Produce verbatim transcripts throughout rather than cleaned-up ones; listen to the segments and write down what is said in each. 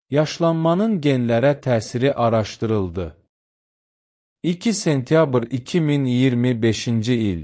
Yaşlanmanın genlərə təsiri araşdırıldı. iki sentyabr iki min iyirmi beşinci il.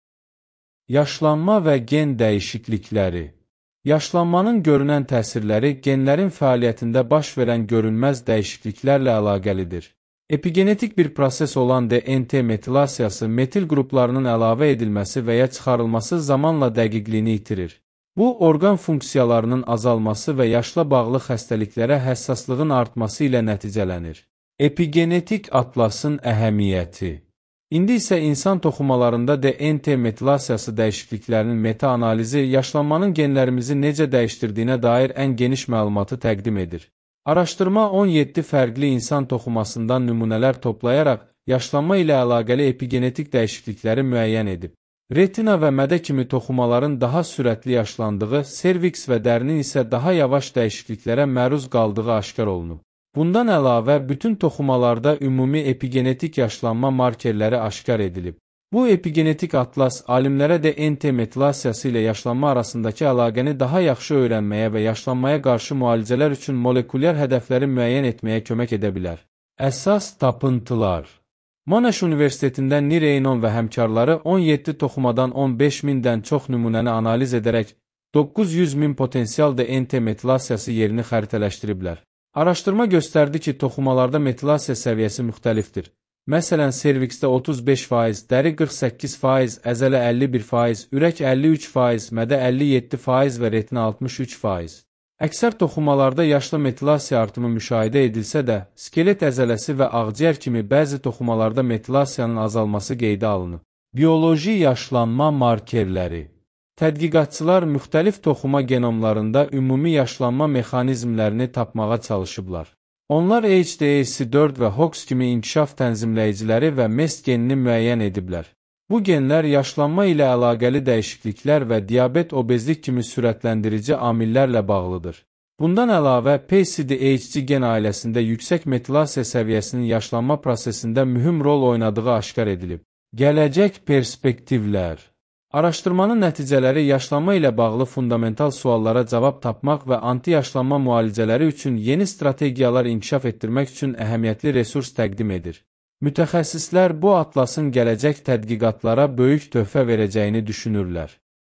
Yaşlanma və gen dəyişiklikləri. Yaşlanmanın görünən təsirləri genlərin fəaliyyətində baş verən görünməz dəyişikliklərlə əlaqəlidir. Epigenetik bir proses olan D N T metilasiyası metil qruplarının əlavə edilməsi və ya çıxarılması zamanla dəqiqliyini itirir. Bu, orqan funksiyalarının azalması və yaşla bağlı xəstəliklərə həssaslığın artması ilə nəticələnir. Epigenetik atlasın əhəmiyyəti. İndi isə insan toxumalarında D N T metilasiyası dəyişikliklərinin meta-analizi yaşlanmanın genlərimizi necə dəyişdirdiyinə dair ən geniş məlumatı təqdim edir. Araşdırma on yeddi fərqli insan toxumasından nümunələr toplayaraq yaşlanma ilə əlaqəli epigenetik dəyişiklikləri müəyyən edib. Retina və mədə kimi toxumaların daha sürətli yaşlandığı, serviks və dərinin isə daha yavaş dəyişikliklərə məruz qaldığı aşkar olunub. Bundan əlavə, bütün toxumalarda ümumi epigenetik yaşlanma markerləri aşkar edilib. Bu epigenetik atlas alimlərə D N T metilasiyası ilə yaşlanma arasındakı əlaqəni daha yaxşı öyrənməyə və yaşlanmaya qarşı müalicələr üçün molekulyar hədəfləri müəyyən etməyə kömək edə bilər. Əsas tapıntılar. Monash Universitetində Nireynon və həmkarları on yeddi toxumadan on beş mindən çox nümunəni analiz edərək doqquz yüz min potensial D N T metilasiyası yerini xəritələşdiriblər. Araşdırma göstərdi ki, toxumalarda metilasiya səviyyəsi müxtəlifdir. Məsələn, serviksdə otuz beş faiz, dəri qırx səkkiz faiz, əzələ əlli bir faiz, ürək əlli üç faiz, mədə əlli yeddi faiz və retina altmış üç faiz. Əksər toxumalarda yaşlı metilasiya artımı müşahidə edilsə də, skelet əzələsi və ağciyər kimi bəzi toxumalarda metilasiyanın azalması qeydə alınıb. Bioloji yaşlanma markerləri. Tədqiqatçılar müxtəlif toxuma genomlarında ümumi yaşlanma mexanizmlərini tapmağa çalışıblar. Onlar H D A C dörd və Hox kimi inkişaf tənzimləyiciləri və M E S genini müəyyən ediblər. Bu genlər yaşlanma ilə əlaqəli dəyişikliklər və diabet, obezlik kimi sürətləndirici amillərlə bağlıdır. Bundan əlavə, P C D H C gen ailəsində yüksək metilasiya səviyyəsinin yaşlanma prosesində mühüm rol oynadığı aşkar edilib. Gələcək perspektivlər. Araşdırmanın nəticələri yaşlanma ilə bağlı fundamental suallara cavab tapmaq və anti-yaşlanma müalicələri üçün yeni strategiyalar inkişaf etdirmək üçün əhəmiyyətli resurs təqdim edir. Mütəxəssislər bu atlasın gələcək tədqiqatlara böyük töhfə verəcəyini düşünürlər.